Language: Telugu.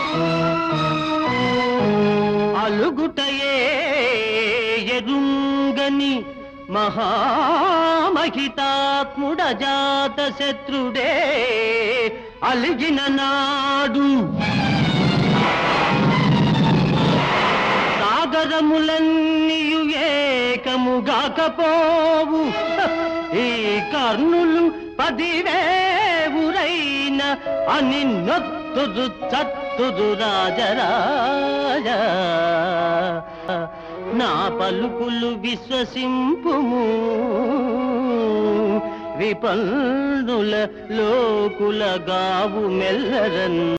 అలుగుటయే ఎరుంగని మహామహితాత్ముడ జాత శత్రుడే అలిగిన నాడు సాగరములన్నీయు ఏకముగాకపోవు ఈ కర్ణులు 10,000 అని నొత్తుదు చత్తుదు రాజరాజ నా పలుకులు విశ్వసింపుము విపన్నుల లోకుల గావు మెల్లరన్